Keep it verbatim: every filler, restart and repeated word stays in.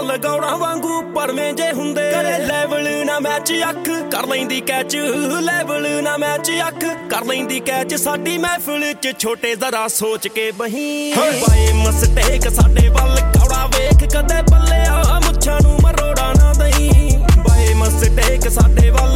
ਫੁੱਲ ਗੌੜਾਂ ਵਾਂਗੂ ਪਰਵੇਂ ਜੇ ਹੁੰਦੇ ਕਰੇ ਲੈਵਲ ਨਾ ਮੈਚ ਅੱਖ ਕਰ ਲੈਂਦੀ ਕੈਚ ਲੈਵਲ ਨਾ ਮੈਚ ਅੱਖ ਕਰ ਲੈਂਦੀ ਕੈਚ ਸਾਡੀ ਮਹਿਫਿਲ ਚ ਛੋਟੇ ਜ਼ਰਾ ਸੋਚ ਕੇ ਬਹੀਂ ਬਾਏ ਮਸਟੇਕ ਸਾਡੇ ਵੱਲ ਕੌੜਾ ਵੇਖ ਕਦੇ ਪੱਲਿਆ ਮੁੱਛਾਂ ਨੂੰ ਮਰੋੜਾ ਨਾ ਦਈ ਬਾਏ ਮਸਟੇਕ ਸਾਡੇ ਵੱਲ